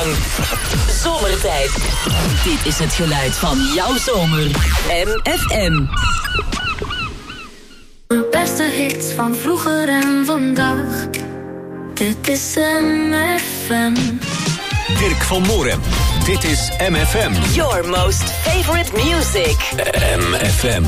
lang. Zomertijd. Dit is het geluid van jouw zomer. MFM. De beste hits van vroeger en vandaag. Dit is MFM. Dirk van Moorem. Dit is MFM. Your most favorite music. MFM.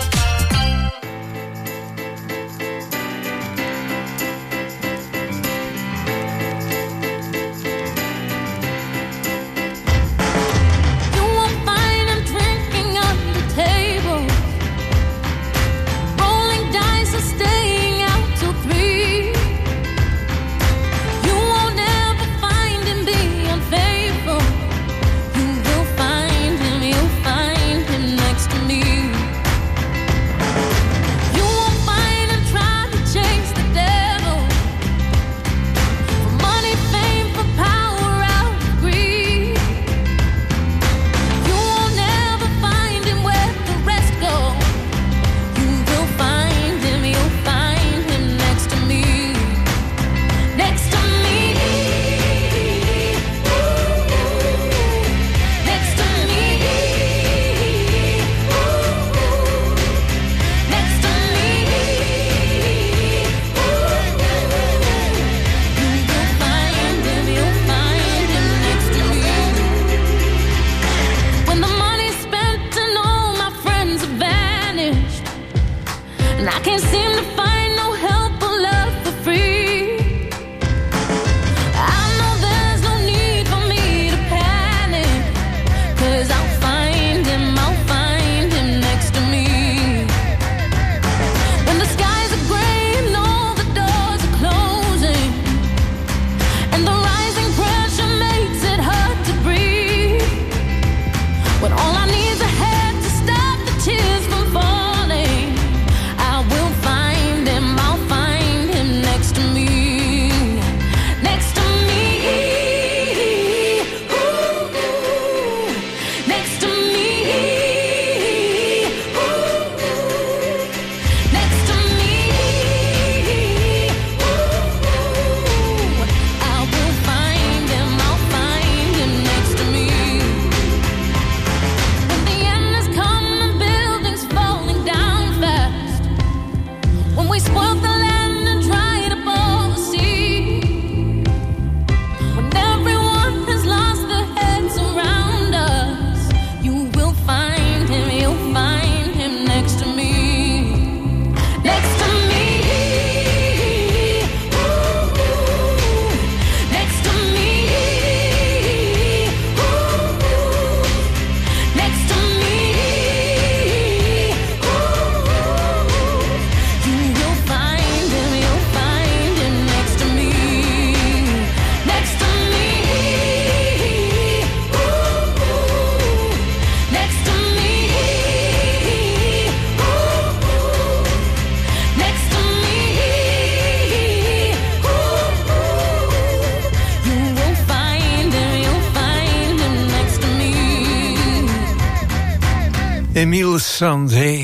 Emile Sandé,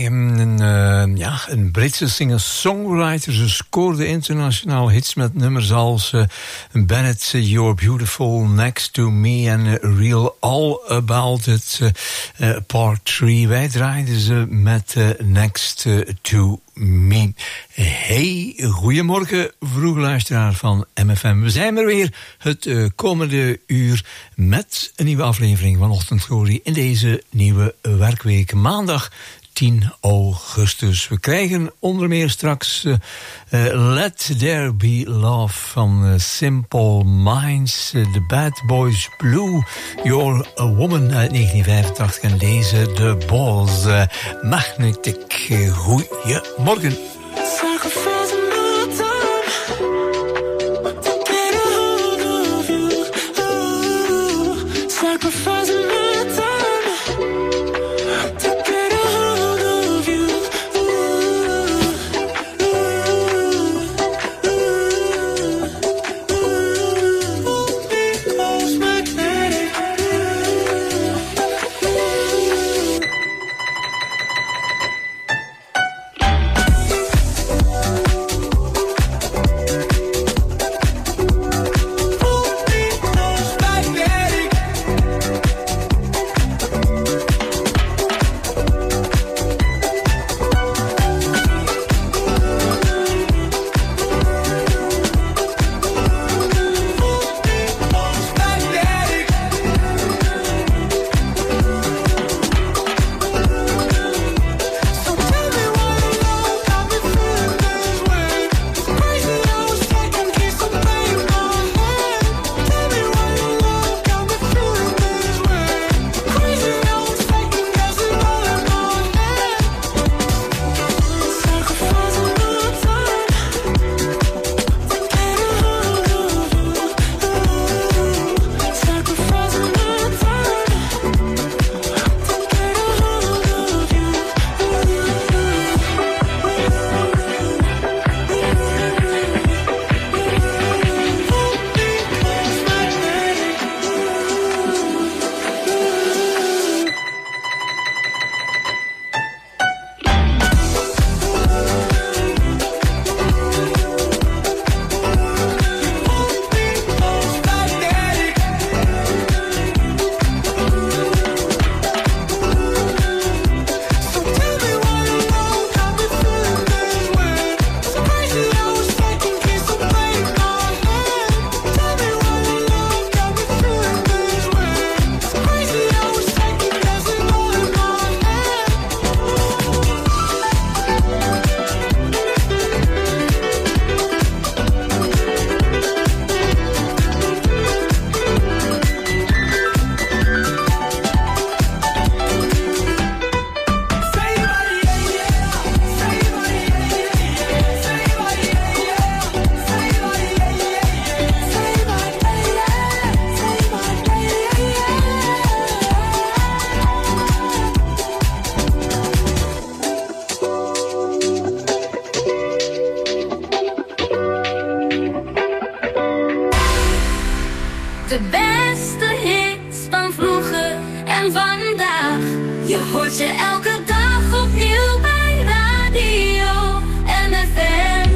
een Britse singer-songwriter. Ze scoorde internationaal hits met nummers als Bennett, You're Beautiful, Next to Me en Real All About It, Part 3. Wij draaiden ze met Next to Me. Hey, goedemorgen, vroege luisteraar van MFM. We zijn er weer het komende uur met een nieuwe aflevering van Ochtendglorie in deze nieuwe werkweek. Maandag 10 augustus. We krijgen onder meer straks Let There Be Love van Simple Minds, The Bad Boys Blue, You're a Woman uit 1985 en deze The Balls, Magnetic. Goedemorgen. De beste hits van vroeger en vandaag. Je hoort je elke dag opnieuw bij Radio NFM.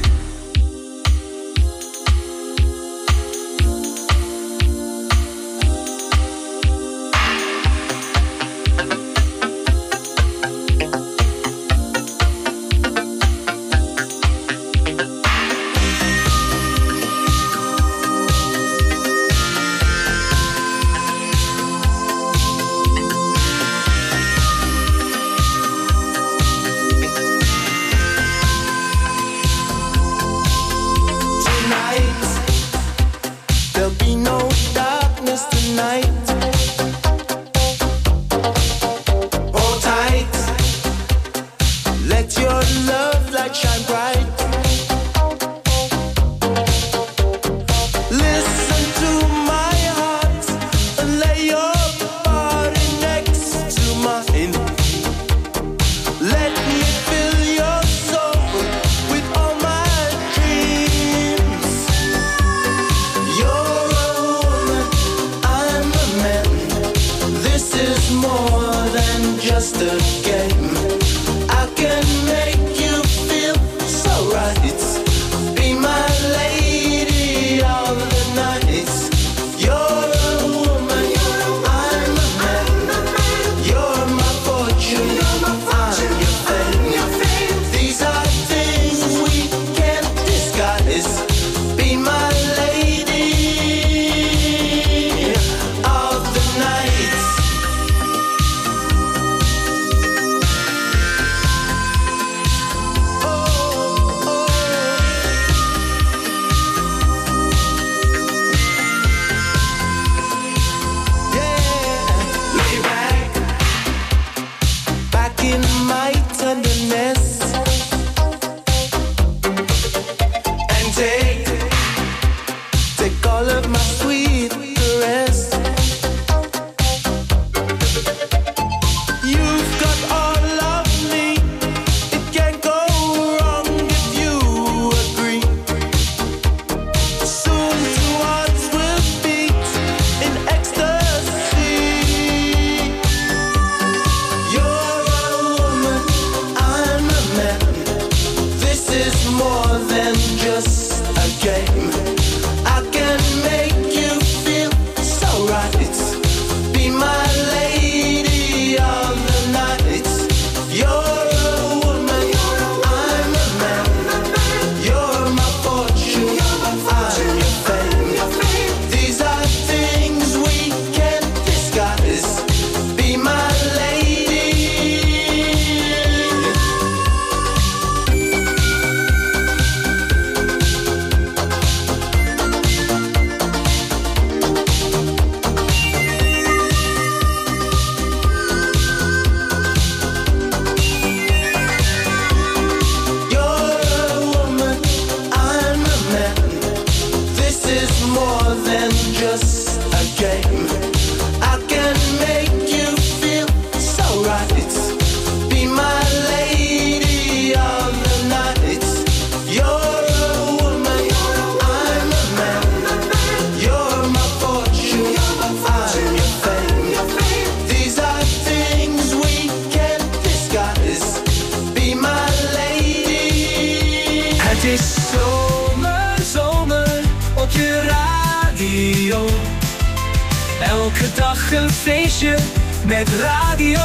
Elke dag een feestje met Radio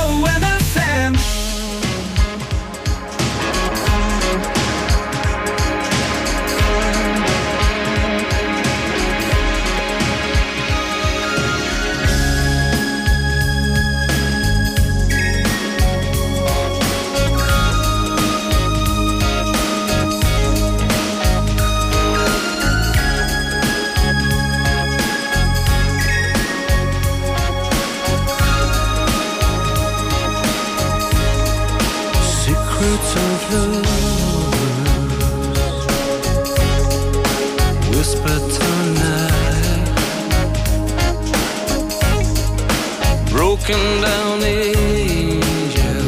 NFM. Of whisper tonight, broken down angel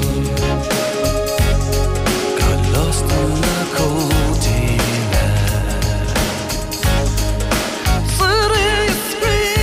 got lost on the cold night. City scream.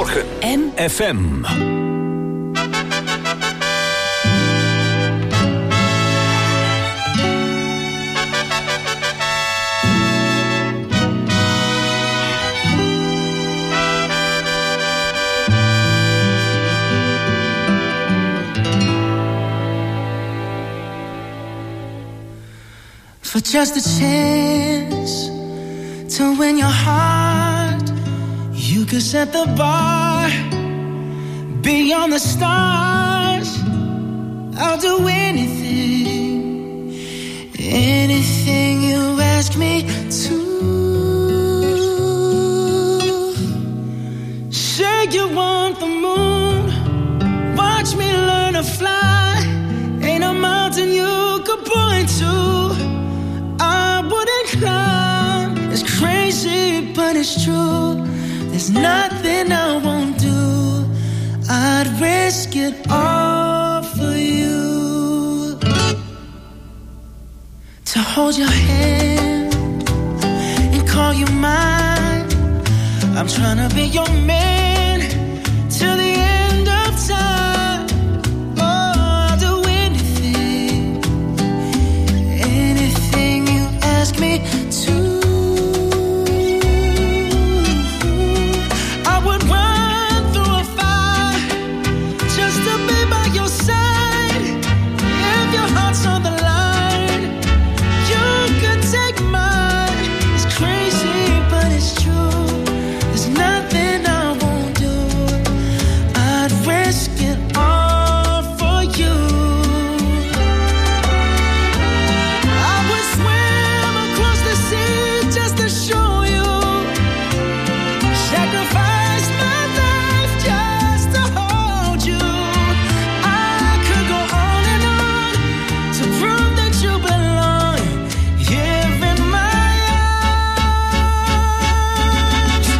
Goedemorgen FM. For just a chance to win your heart, you could set the bar beyond the stars. I'll do anything, anything you ask me to. Say you want the moon, watch me learn to fly. Ain't a mountain you could point to I wouldn't climb. It's crazy, but it's true. There's nothing I won't do. I'd risk it all for you. To hold your hand and call you mine. I'm trying to be your man till the end of time. Oh, I'll do anything, anything you ask me to. I would run through a fire just to be by your side. If your heart's on the line, you could take mine. It's crazy, but it's true. There's nothing I won't do. I'd risk it all for you. I would swim across the sea just to show you. Sacrifice my life just to hold you. I could go on and on to prove that you belong here in my arms.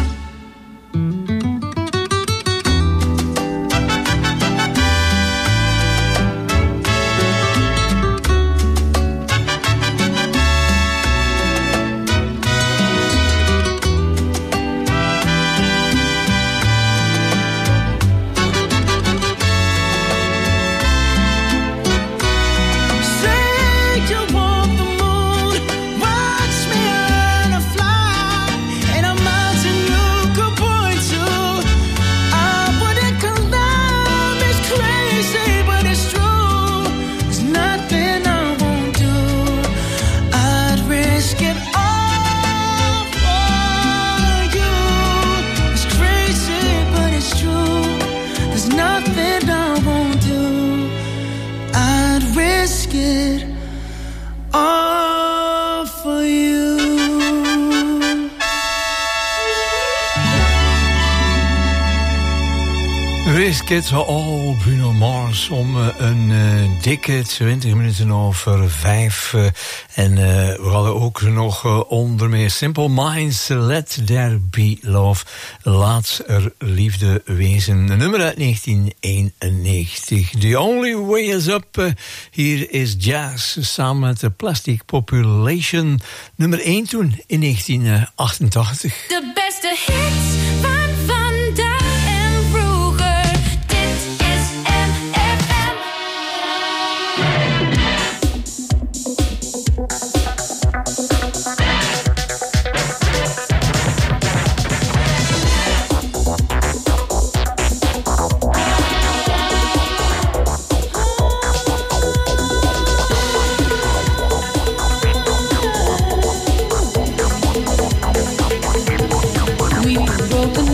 Say you want the moon, watch me learn to fly. Ain't a mountain you could point to I wouldn't climb. It's crazy, but it's true. There's nothing I won't do. I'd risk it all for you. It's crazy, but it's true. There's nothing I won't do. I'd risk it all for you. Risk it all, Bruno Mars, om een dikke 20 minuten over 5. En we hadden ook nog onder meer Simple Minds, Let There Be Love. Laat er liefde wezen. Een nummer uit 1991. The Only Way Is Up. Hier is Jazz samen met de Plastic Population. Nummer 1 toen in 1988. De beste hits van vandaag en vroeger. Dit is MFM. We've been broken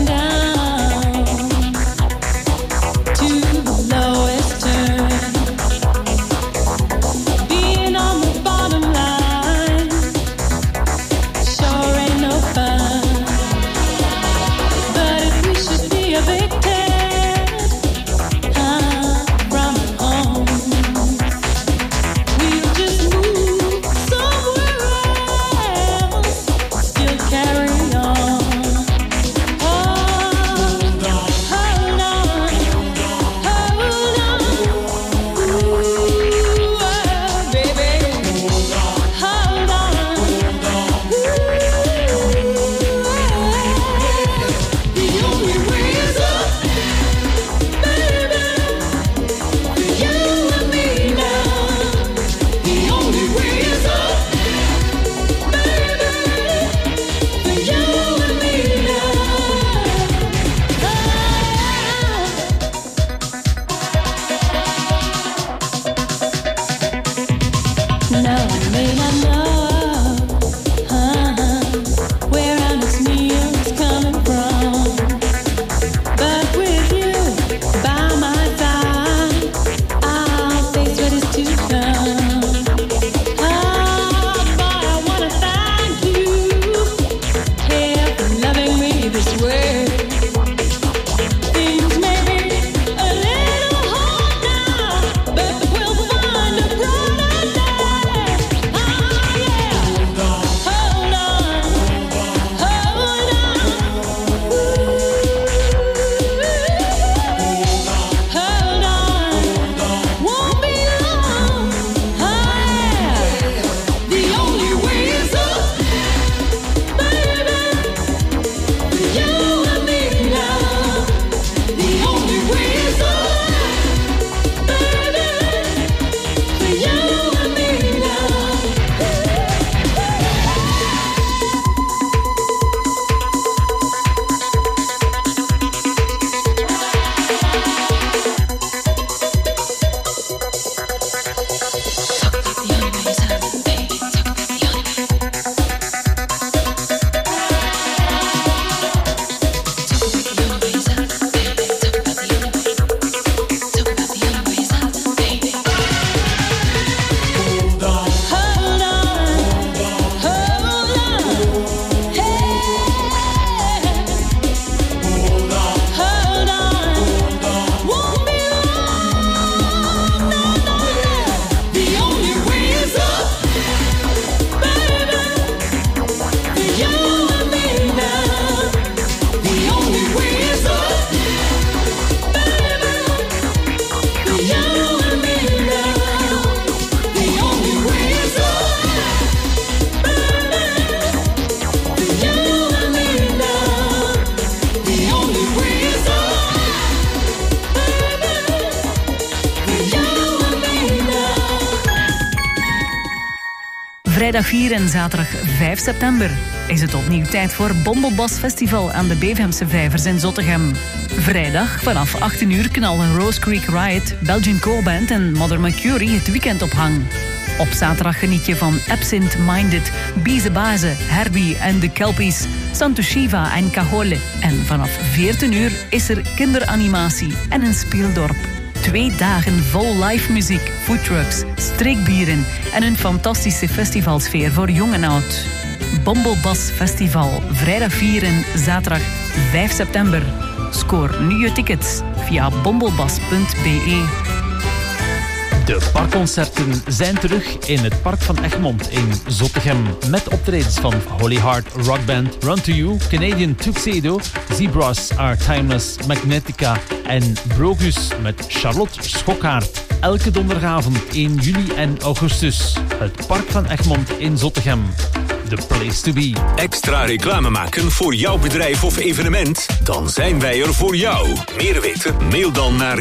Vrijdag 4 en zaterdag 5 september is het opnieuw tijd voor Bombelbas Festival aan de Bevemse Vijvers in Zottegem. Vrijdag vanaf 18 uur knallen Rose Creek Riot, Belgian Core Band en Mother Mercury het weekend op hang. Op zaterdag geniet je van Absent Minded, Bize Baze, Herbie en de Kelpies, Santo Shiva en Cajole. En vanaf 14 uur is er kinderanimatie en een speeldorp. 2 dagen vol live muziek, foodtrucks, streekbieren en een fantastische festivalsfeer voor jong en oud. Bombelbas Festival, vrijdag 4 en zaterdag 5 september. Scoor nu je tickets via bombelbas.be. De parkconcerten zijn terug in het Park van Egmond in Zottegem. Met optredens van Holy Heart Rock Band, Run To You, Canadian Tuxedo, Zebras Are Timeless, Magnetica en Brogus met Charlotte Schokkaert. Elke donderdagavond 1 juli en augustus. Het Park van Egmond in Zottegem. The place to be. Extra reclame maken voor jouw bedrijf of evenement? Dan zijn wij er voor jou. Meer weten? Mail dan naar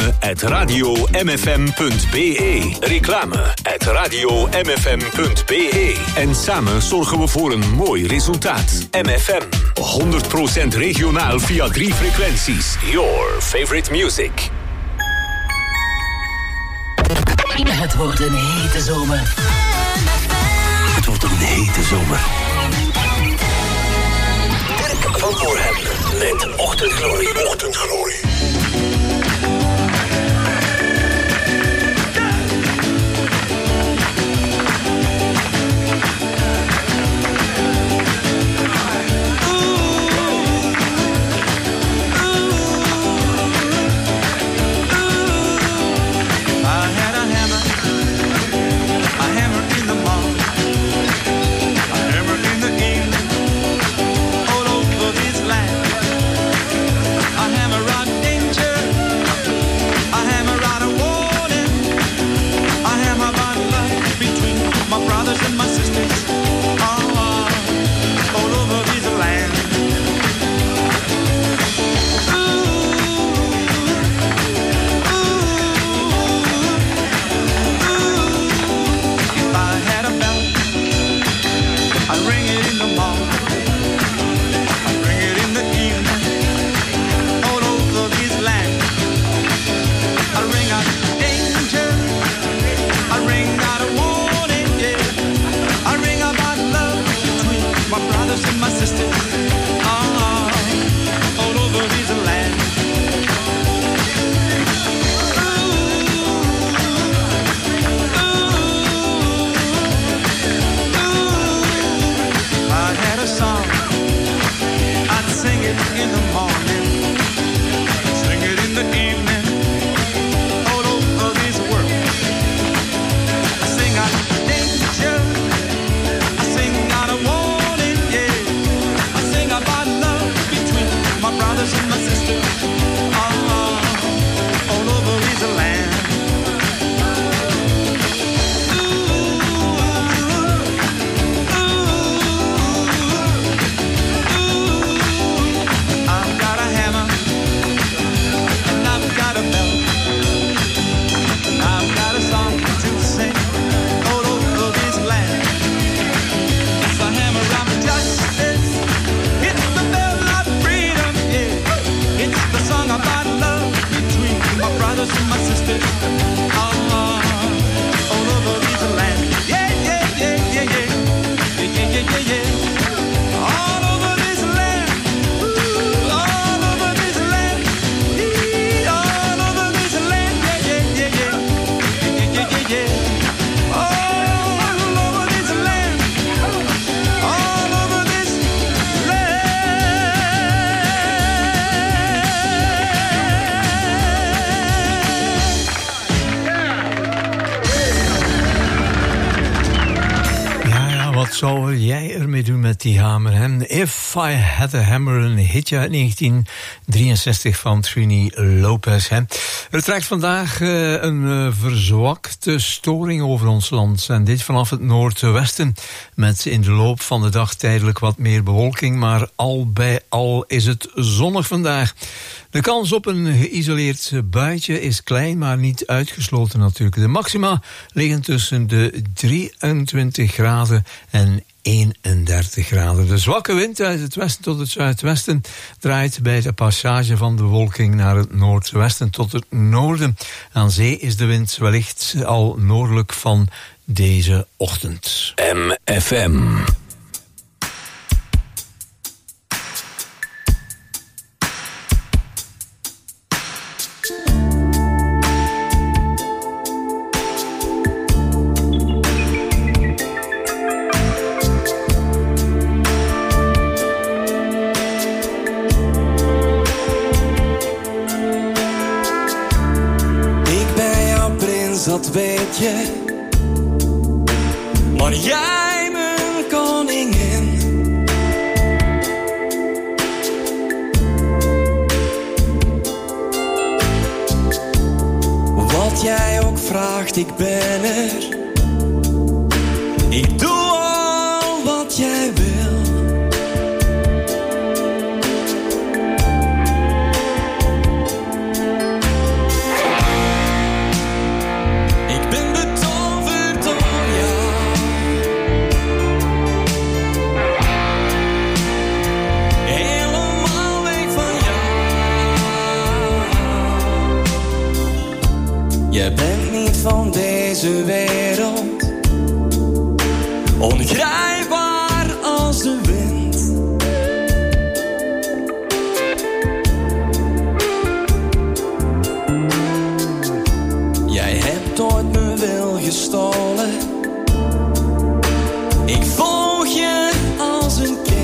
reclame@radiomfm.be. Reclame@radiomfm.be. En samen zorgen we voor een mooi resultaat. MFM. 100% regionaal via 3 frequenties. Your favorite music. Het wordt een hete zomer. Het wordt een hete zomer. Dirk van Moorhem met Ochtendglorie. Ochtendglorie. zou jij ermee doen met die hamer? Hè? If I Had a Hammer, een hitje uit 1963 van Trini Lopez. Hè? Er trekt vandaag een verzwakte storing over ons land. En dit vanaf het noordwesten. Met in de loop van de dag tijdelijk wat meer bewolking. Maar al bij al is het zonnig vandaag. De kans op een geïsoleerd buitje is klein, maar niet uitgesloten natuurlijk. De maxima liggen tussen de 23 graden en 31 graden. De zwakke wind uit het westen tot het zuidwesten draait bij de passage van de bewolking naar het noordwesten tot het noorden. Aan zee is de wind wellicht al noordelijk van deze ochtend. MFM. Dat weet je, maar jij mijn koningin. Wat jij ook vraagt, ik ben er. Ik doe al wat jij wil. Je bent niet van deze wereld, ongrijpbaar als de wind. Jij hebt ooit mijn wil gestolen, ik volg je als een kind.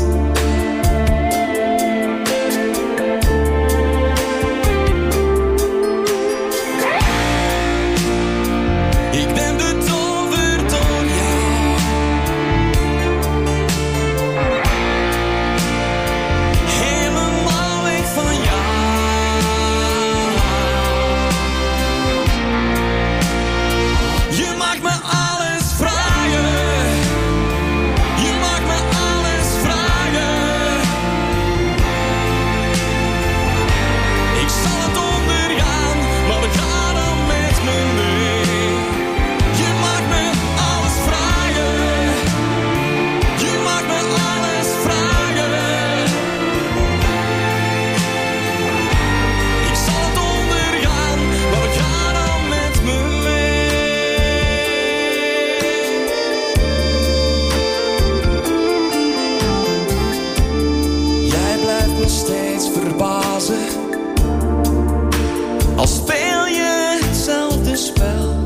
Als speel je hetzelfde spel.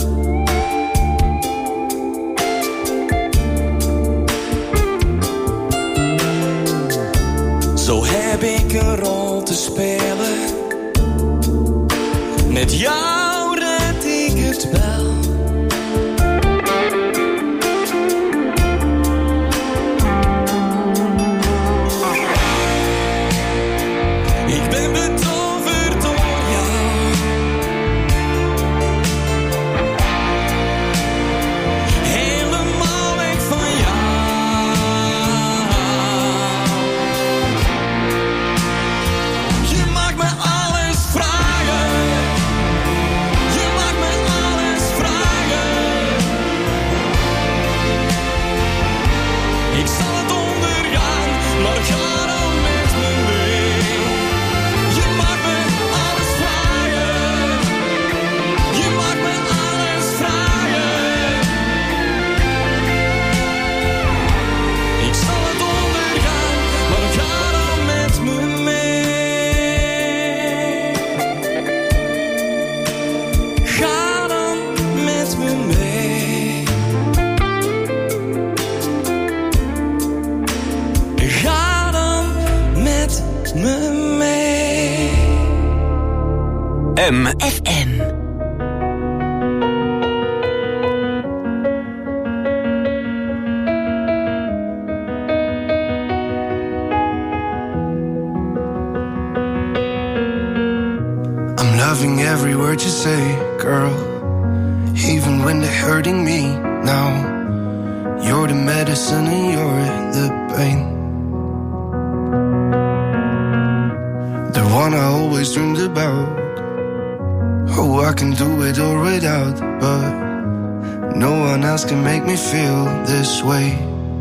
Zo heb ik een rol te spelen. Met jou red ik het wel. Ik ben betoverd door jou. Helemaal weg van jou. Je maakt me alles vragen. Je maakt me alles vragen. Ik zal het ondergaan, maar ga dan met me mee. Je maakt me alles vragen. Je maakt me alles vragen. Ik zal het ondergaan, maar ga dan met me mee. Ga dan met me mee. Ga dan met me mee. MFM. I'm loving every word you say, girl. Even when they're hurting me now. You're the medicine and you're the pain. The one I always dreamed about. Oh, I can do it all without, but no one else can make me feel this way.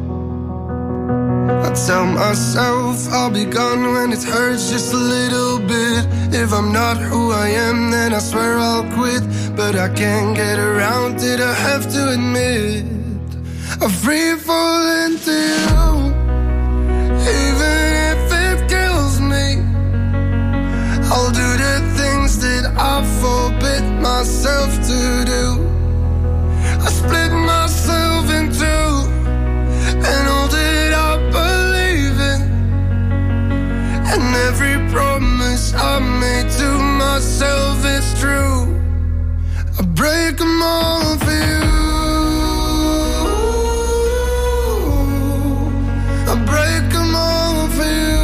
I tell myself I'll be gone when it hurts just a little bit. If I'm not who I am, then I swear I'll quit. But I can't get around it, I have to admit. I'm free falling to you. Even if it kills me, I'll do the things that I forbid myself to do. I split myself in two, and all that I believe in, and every promise I made to myself is true. I break them all for you. I break them all for you.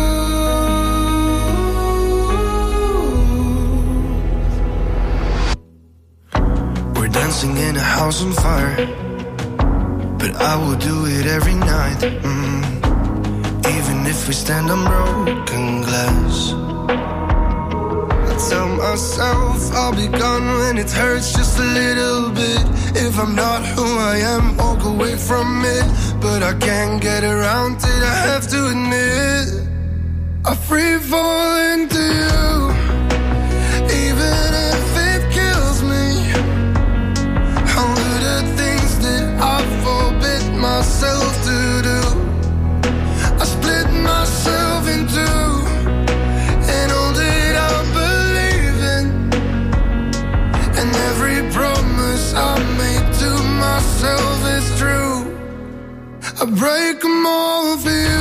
We're dancing in a house on fire, but I will do it every night. Even if we stand on broken glass. I tell myself I'll be gone when it hurts just a little bit. If I'm not who I am, walk away from it. But I can't get around it, I have to admit. I free fall into you. Even if it kills me, I'll do the things that I forbid myself to do. I split myself in two, and all that I believe in, and every promise I made to myself is true. I break them all for you.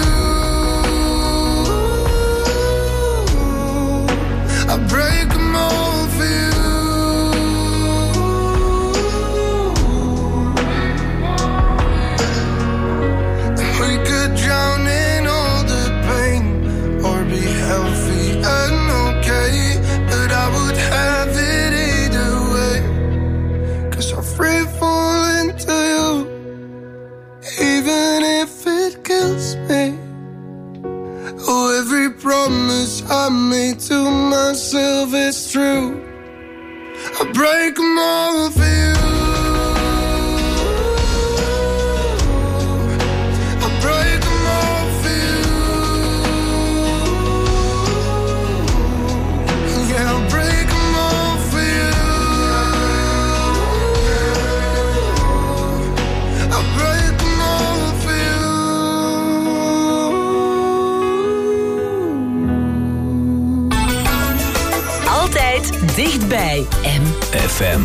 I break them all for you. We could drown in all the pain, or be healthy and okay, but I would have it either way. 'Cause I free fall into you. Even if it kills me. Oh, every promise I made to myself is true. I break them all for you. I break them all for you. Yeah, I'll break them all for you. I'll break them all for you. Altijd dichtbij FM.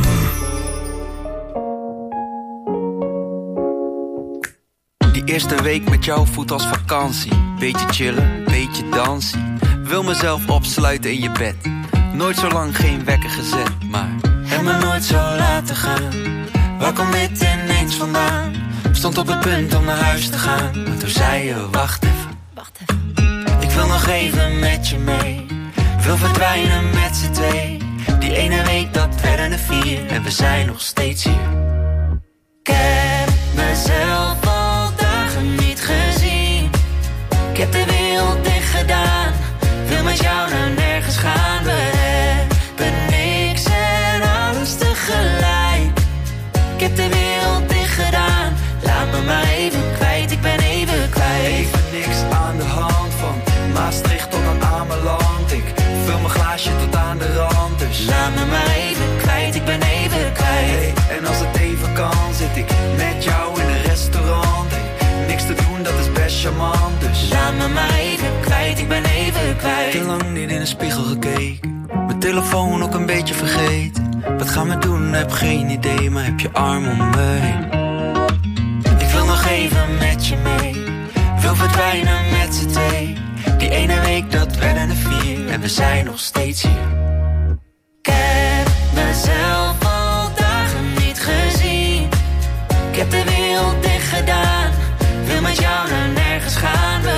Die eerste week met jou voelt als vakantie. Beetje chillen, beetje dansen. Wil mezelf opsluiten in je bed. Nooit zo lang geen wekker gezet, maar heb me nooit zo laten gaan. Waar komt dit ineens vandaan? Stond op het punt om naar huis te gaan, maar toen zei je wacht even. Ik wil nog even met je mee. Wil verdwijnen met z'n twee. Die ene week dat werden er 4 en we zijn nog steeds hier. Ik heb mezelf al dagen niet gezien. Ik heb de wereld dicht gedaan. Wil met jou naar nergens gaan. We hebben niks en alles tegelijk. Ik heb de wereld dicht gedaan. Laat me maar even kwijt, ik ben even kwijt. Even niks aan de hand, van Maastricht tot aan Ameland. Ik vul mijn glaasje tot aan de rand, dus laat me maar even kwijt, ik ben even kwijt. Hey, en als het even kan, zit ik met jou in een restaurant. Hey, niks te doen, dat is best charmant, dus laat me maar even kwijt, ik ben even kwijt. Ik heb lang niet in de spiegel gekeken, mijn telefoon ook een beetje vergeten. Wat gaan we doen, heb geen idee, maar heb je arm om me heen. Ik wil nog even met je mee, wil verdwijnen met z'n twee. Die ene week dat werden er 4 en we zijn nog steeds hier. Ik heb mezelf al dagen niet gezien. Ik heb de wereld dicht gedaan. Wil met jou naar nergens gaan. We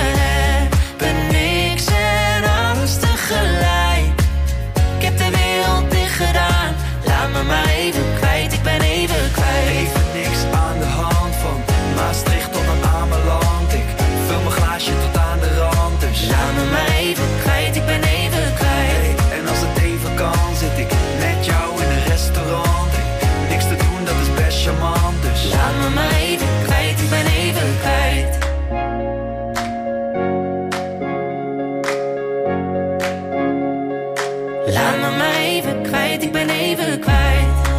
hebben niks en alles tegelijk. Ik heb de wereld dicht me maar even kwijt, ik ben even kwijt.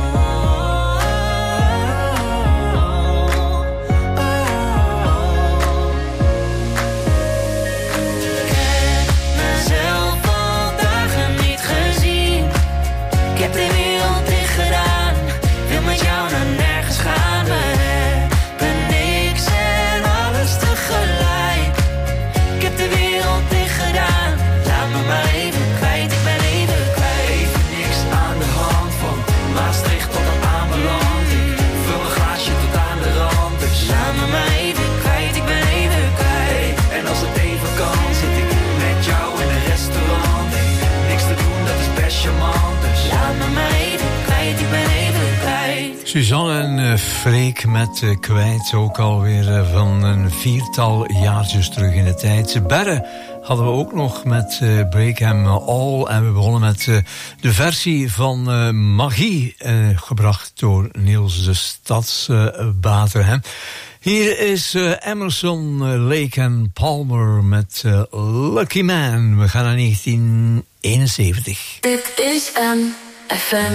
Ik heb de wereld dicht gedaan, wil met jou naar nergens gaan. We hebben niks en alles tegelijk. Ik heb de wereld dicht gedaan, laat me maar even kwijt, ik ben even kwijt. Even niks aan de hand, van Maastricht tot aan Ameland. Ik vul mijn glaasje tot aan de rand, dus laat me maar even kwijt, ik ben even kwijt. En als het even kan, zit ik met jou in een restaurant. Niks te doen, dat is best charmant. Laat me maar even kwijt, ik ben even kwijt. Suzanne en Freek met Kwijt, ook alweer van een 4-tal jaartjes terug in de tijd. Berre hadden we ook nog met Break 'Em All. En we begonnen met de versie van Magie, gebracht door Niels de Stadsbater. Hè. Hier is Emerson, Lake and Palmer met Lucky Man. We gaan naar 1971. Dit is MFM.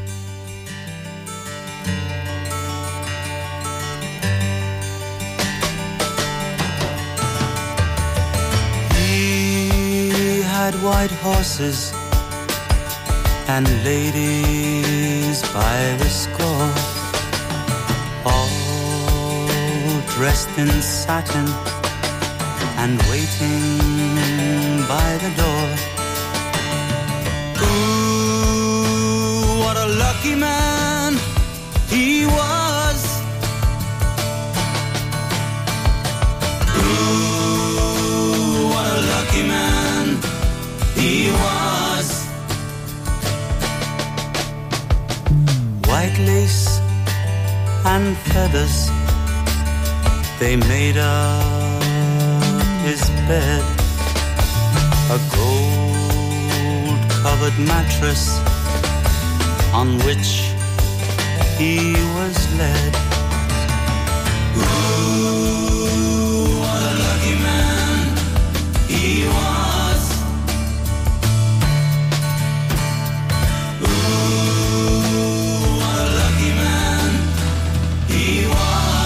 He had white horses and ladies by the score, all dressed in satin and waiting by the door. Ooh, what a lucky man he was. Ooh, what a lucky man he was. White lace and feathers, they made up his bed. A gold-covered mattress on which he was led. Ooh, what a lucky man he was. Ooh, what a lucky man he was.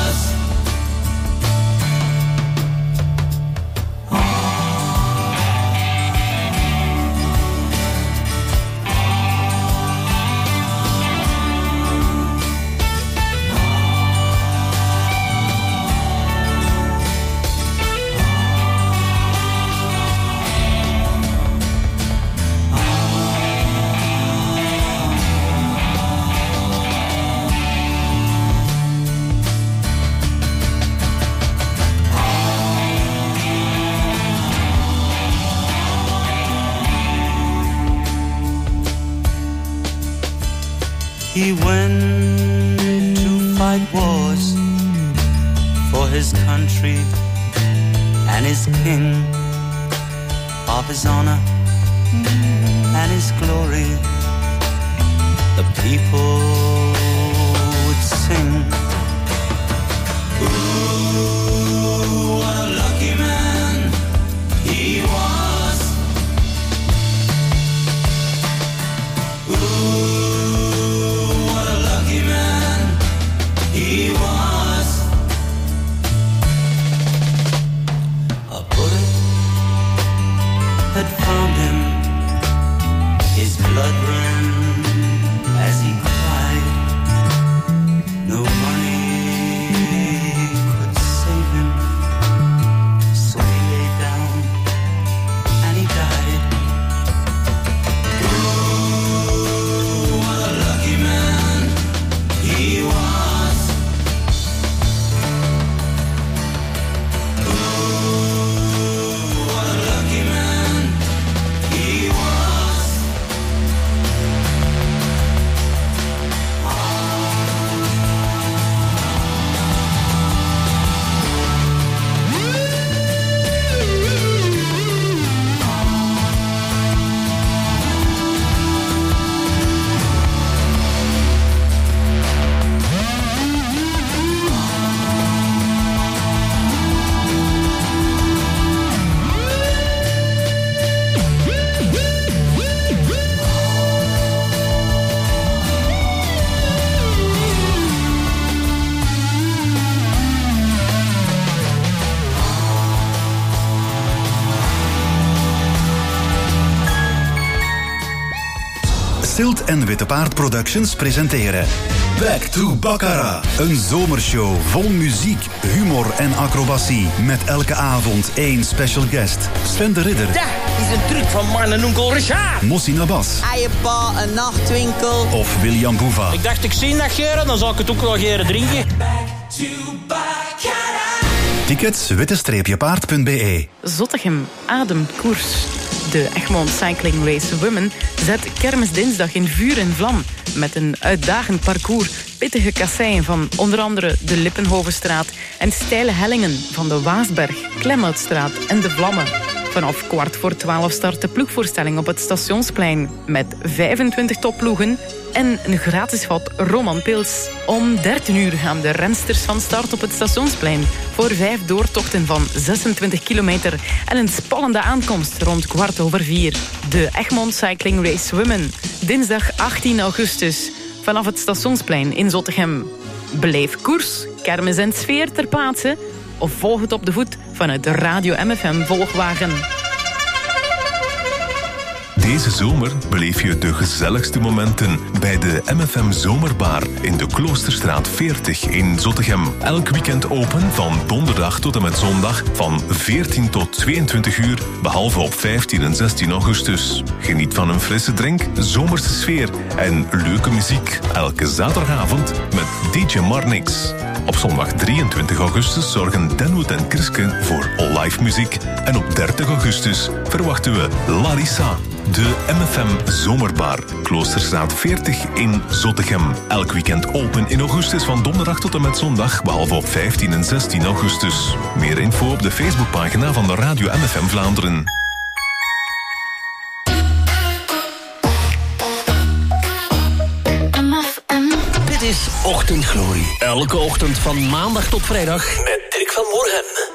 He went to fight wars for his country and his king, of his honor and his glory. The people would sing. Ooh, what a lucky man he was. Ooh, he was. A bullet had found him. His blood ran as he cried. No money Silt en Witte Paard Productions presenteren Back to Baccarat. Een zomershow vol muziek, humor en acrobatie. Met elke avond één special guest. Sven de Ridder. Dat is een truc van man en onkel Richard. Mossi Abbas. Eiepa, een nachtwinkel. Of William Boeva. Ik dacht, ik zie dat geren, dan zal ik het ook wel geren drinken. Tickets witte-paard.be. Zottegem ademt koers. De Egmond Cycling Race Women zet kermisdinsdag in vuur en vlam. Met een uitdagend parcours, pittige kasseien van onder andere de Lippenhovenstraat en steile hellingen van de Waasberg, Klemhoutstraat en de Vlammen. Vanaf 11:15 start de ploegvoorstelling op het Stationsplein met 25 topploegen en een gratis vat Roman Pils. Om 13 uur gaan de rensters van start op het Stationsplein voor 5 doortochten van 26 kilometer en een spannende aankomst rond 4:15. De Egmond Cycling Race Women, dinsdag 18 augustus, vanaf het Stationsplein in Zottegem. Beleef koers, kermis en sfeer ter plaatse of volg het op de voet vanuit de Radio MFM Volgwagen. Deze zomer beleef je de gezelligste momenten bij de MFM Zomerbar in de Kloosterstraat 40 in Zottegem. Elk weekend open van donderdag tot en met zondag van 14 tot 22 uur, behalve op 15 en 16 augustus. Geniet van een frisse drink, zomerse sfeer en leuke muziek. Elke zaterdagavond met DJ Marnix. Op zondag 23 augustus zorgen Denwood en Kriske voor live muziek. En op 30 augustus verwachten we Larissa. De MFM Zomerbar, Kloosterstraat 40 in Zottegem. Elk weekend open in augustus van donderdag tot en met zondag, behalve op 15 en 16 augustus. Meer info op de Facebookpagina van de Radio MFM Vlaanderen. Dit is Ochtendglorie. Elke ochtend van maandag tot vrijdag met Dirk van Morgen.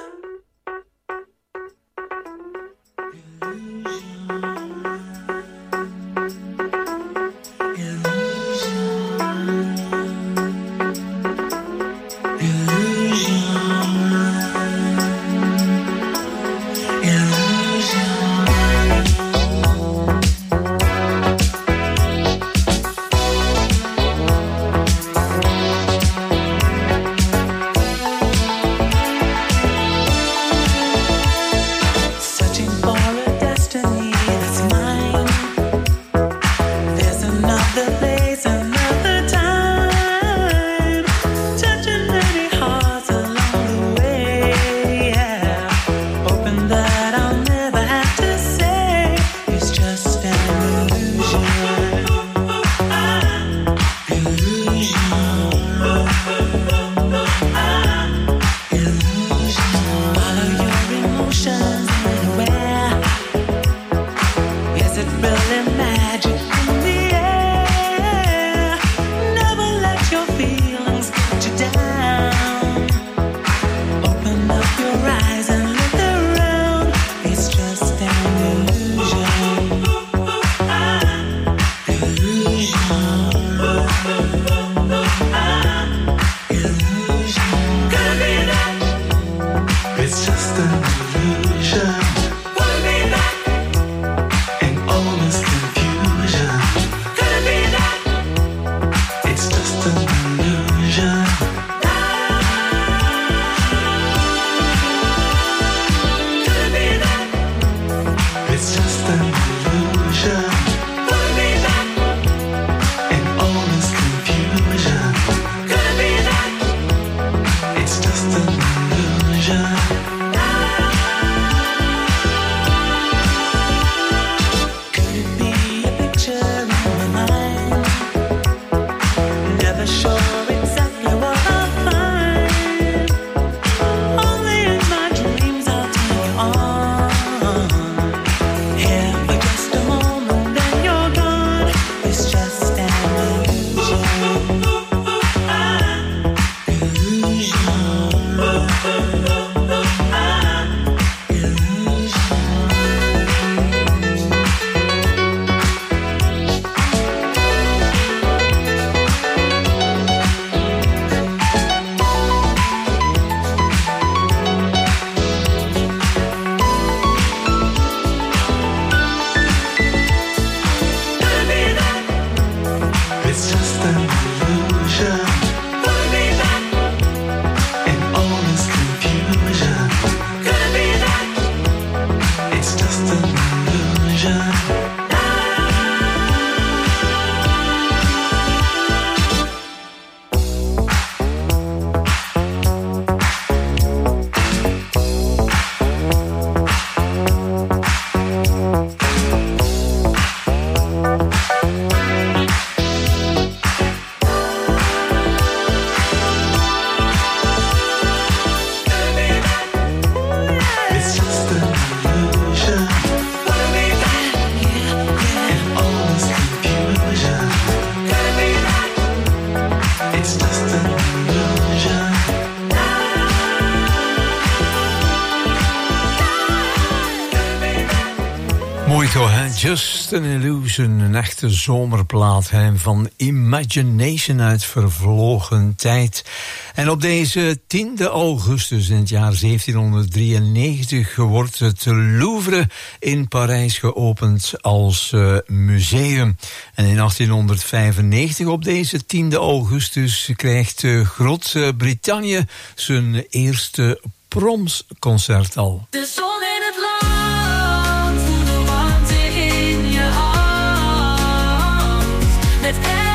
Just an Illusion, een echte zomerplaat van Imagination uit vervlogen tijd. En op deze 10e augustus in het jaar 1793 wordt het Louvre in Parijs geopend als museum. En in 1895 op deze 10e augustus krijgt Groot-Brittannië zijn eerste promsconcert al. De zon in het land, voel de warmte in je hand. Met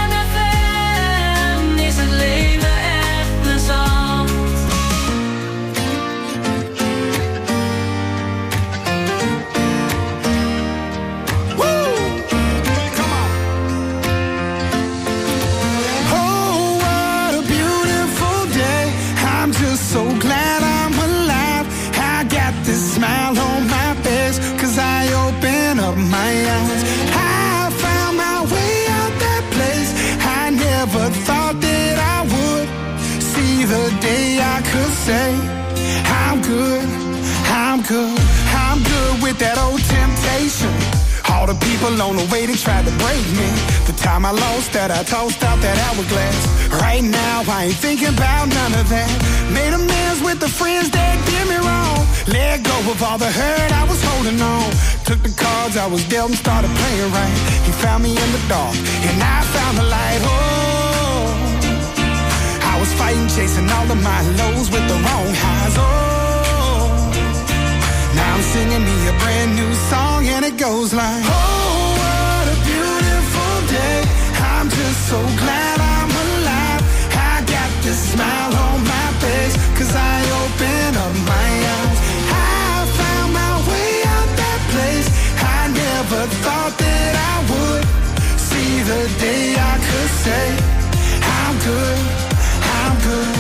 MFM is het leven echt plezant. Woo! Come on. Oh, what a beautiful day. I'm just so glad I'm alive. I got this smile on my face, 'cause I open up my eyes. I found my way out that place. I never thought that I would see the day I could say I'm good, I'm good, I'm good with that old temptation. All the people on the way, they tried to break me. The time I lost that, I tossed out that hourglass. Right now, I ain't thinking about none of that. Made amends with the friends that did me wrong. Let go of all the hurt I was holding on. Took the cards I was dealt and started playing right. He found me in the dark, and I found the light. Oh, I was fighting, chasing all of my lows with the wrong highs. Oh, now I'm singing me a brand new song, and it goes like, oh, what a beautiful day. I'm just so glad I'm alive. I got this smile on my face, 'cause I open up my eyes. I found my way out that place. I never thought that I would see the day I could say I'm good, I'm good.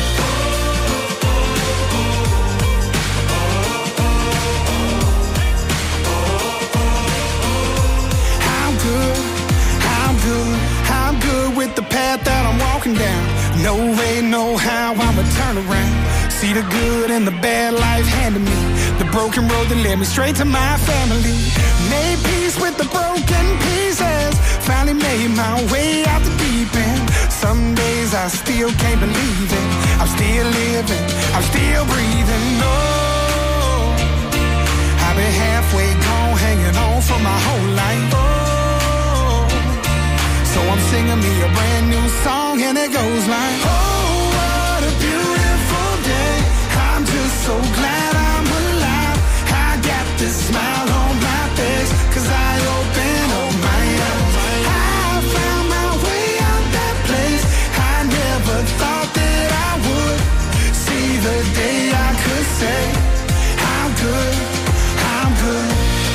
I'm good with the path that I'm walking down. No way, no how, I'ma turn around. See the good and the bad life handed me. The broken road that led me straight to my family. Made peace with the broken pieces. Finally made my way out the deep end. Some days I still can't believe it. I'm still living, I'm still breathing. No, I've been halfway gone, hanging on for my whole life. So I'm singing me a brand new song, and it goes like, oh, what a beautiful day. I'm just so glad I'm alive. I got this smile on my face, 'cause I open up my eyes. I found my way out that place. I never thought that I would see the day I could say I'm good, I'm good.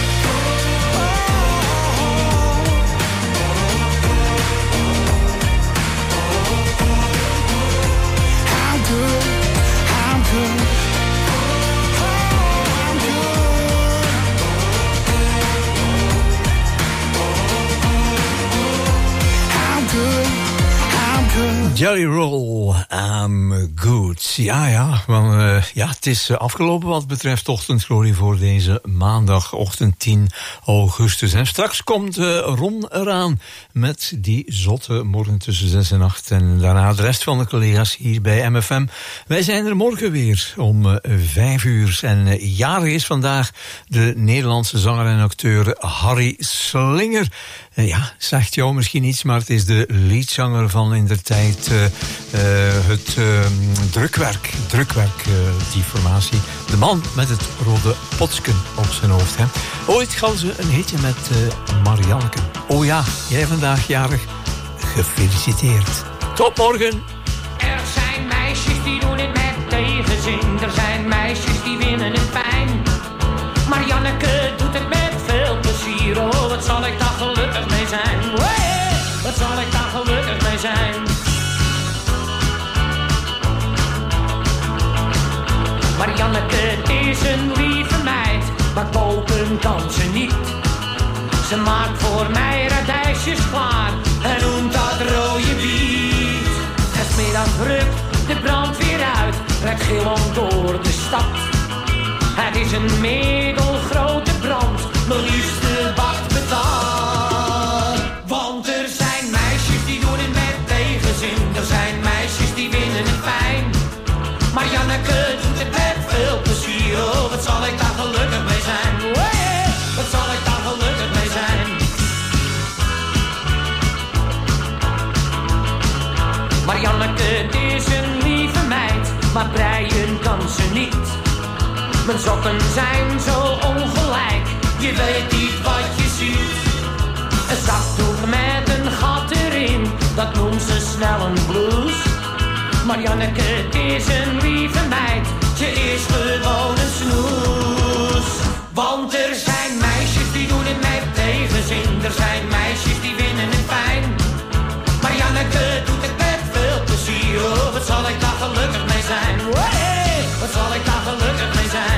Jelly Roll, I'm good. Ja, want het is afgelopen wat betreft Ochtendglorie voor deze maandagochtend 10 augustus. En straks komt Ron eraan met die zotte morgen tussen 6 en 8. En daarna de rest van de collega's hier bij MFM. Wij zijn er morgen weer om 5 uur. En jarig is vandaag de Nederlandse zanger en acteur Harry Slinger. Zegt jou misschien iets, maar het is de leadzanger van indertijd het drukwerk, die formatie. De man met het rode potsken op zijn hoofd. Hè. Ooit gaf ze een hitje met Marianneke. Oh ja, jij vandaag jarig. Gefeliciteerd. Tot morgen. Er zijn meisjes die doen het met tegenzin. Er zijn meisjes die winnen het pijn. Marianneke doet het met veel plezier. Oh, wat zal ik daar gelukkig mee zijn. Hey, wat zal ik daar gelukkig mee zijn. Marianneke is een lieve meid, maar koken kan ze niet. Ze maakt voor mij radijsjes klaar en noemt dat rode biet. En 's middags rukt de brandweer uit, rijdt gillend door de stad. Het is een middelgrote brand, mijn liefste wacht maar breien kan ze niet. Mijn sokken zijn zo ongelijk, je weet niet wat je ziet. Een zakdoek met een gat erin, dat noemt ze snel een blouse. Maar Janneke, het is een lieve meid, ze is gewoon een snoes. Want er zijn meisjes die doen het met tegenzin, er zijn meisjes die winnen het fijn. Maar Janneke doet het met veel plezier, oh, wat zal ik daar gelukkig mee zijn. Hey, wat zal ik daar gelukkig mee zijn.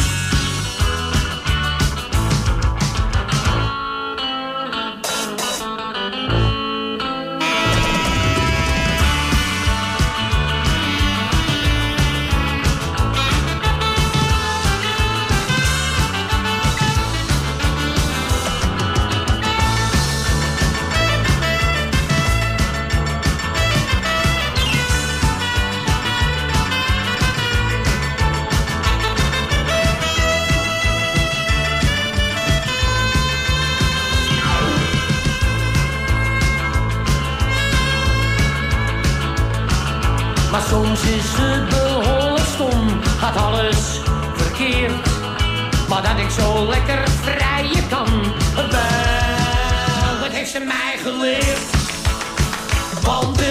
Maar soms is het behoorlijk stom, gaat alles verkeerd. Maar dat ik zo lekker vrijen kan, wel, dat heeft ze mij geleerd. Want